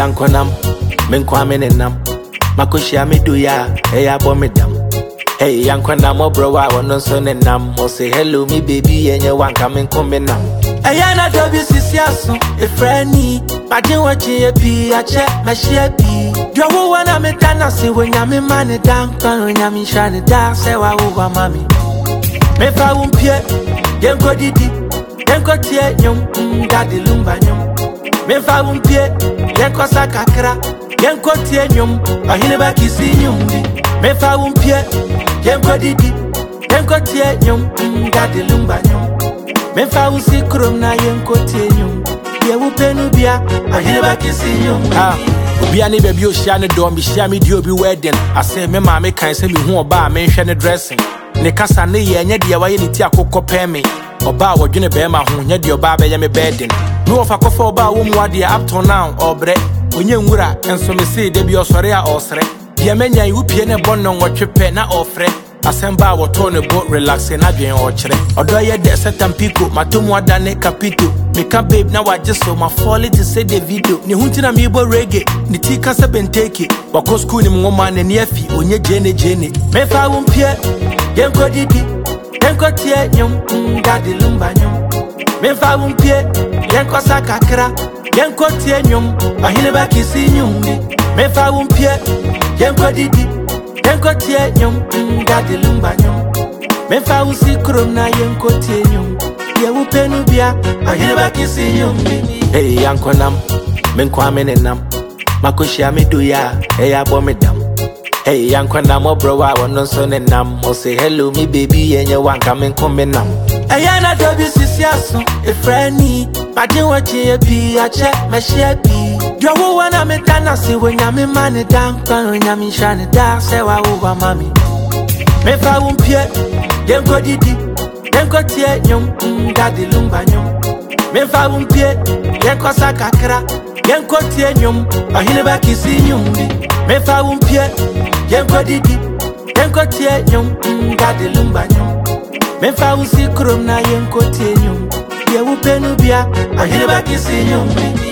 yankonam, menkwamenenam. Makushia me do ya, hey abomedam. Hey yankonam obrowa wono so nenam. O say hello me baby and you want come komenam. Ayana dobi sisiaso, a friendly. Imagine watching a be a check, my share be. Do you want to make that say when you're money down, when you're shining down, say, wow, mommy. Me fa umpie, yen ko didi, yen ko tie nyom, daddy lumba nyom. Me fa umpie, yen ko sakakra, yen ko tie nyom, ahine ba kisi nyombi. Me fa umpie, yen ko didi, yen ko tie nyom, daddy lumba nyom. Me fa usi krom na yen ko tie nyom. Ye upenu bia, ahine ba kisi nyombi. Obia ne baby o shia ne dom bi shia me di obi wedding. I say me ma me kan say me hu oba me hwe ne dressing. Ne kasa ne ye nya de waye ne ti akokọ pe me. Oba wodwene be ma ho nya de oba be ye me bedding. Me wo fa kofa oba wo mu ade up to now obre. Onye nwura enso me say de bi osore a osre. Ye menya yi upie ne bonno nwotwepe na ofre. Asemba woto ne bo relax na dwen o kire. Odo ye de setam pico matomu ada ne capito. Me ka babe na waje so ma fall to say the video. Ni huntina mi bo reggae. Ni ti kasa benteke. Wako school ni mwoma ne ni afi. Onye jene. Me fa umpie. Yenko didi. Yenko tie nyom. Daddy lumba nyom. Me fa umpie. Yenko sakakra. Yenko tie nyom. Ahine ba kisi nyombi. Me fa umpie. Yenko didi. Yenko tie nyom. Daddy lumba nyom. Me fa usi krom na yenko tie nyom. Ye upenu bia, ahine ba kisi nyombi. Hey yankonam, menkwamenenam. Makushia me do ya, hey abomedam. Hey yankonam obrowa wono so nenam. O say hello me baby and you want come komenam. Ayana dobi sisiaso, a friendly. Imagine watching a be a check, my share be. Do you wanna make that say when you're money down, when you're shining down, say wow, mommy. Me fa umpie, yenko didi. Yenko tie nyom, daddy lumba nyom. Me fa umpie, yenko sakakra. Yenko tie nyom, ahine ba kisi nyombi. Me fa umpie, yenko didi. Yenko tie nyom, daddy lumba nyom. Me fa usi krom na yenko tie nyom. Ye upenu bia, ahine ba kisi nyombi.